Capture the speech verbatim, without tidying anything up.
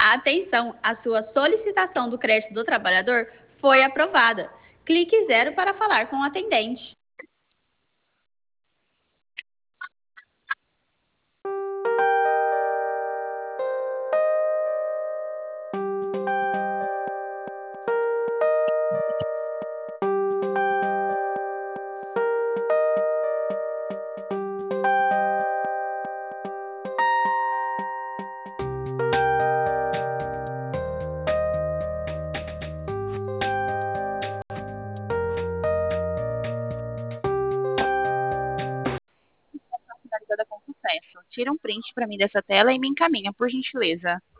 Atenção, a sua solicitação do crédito do trabalhador foi aprovada. Clique zero para falar com o atendente. Finalizada com sucesso. Tira um print para mim dessa tela e me encaminha, por gentileza.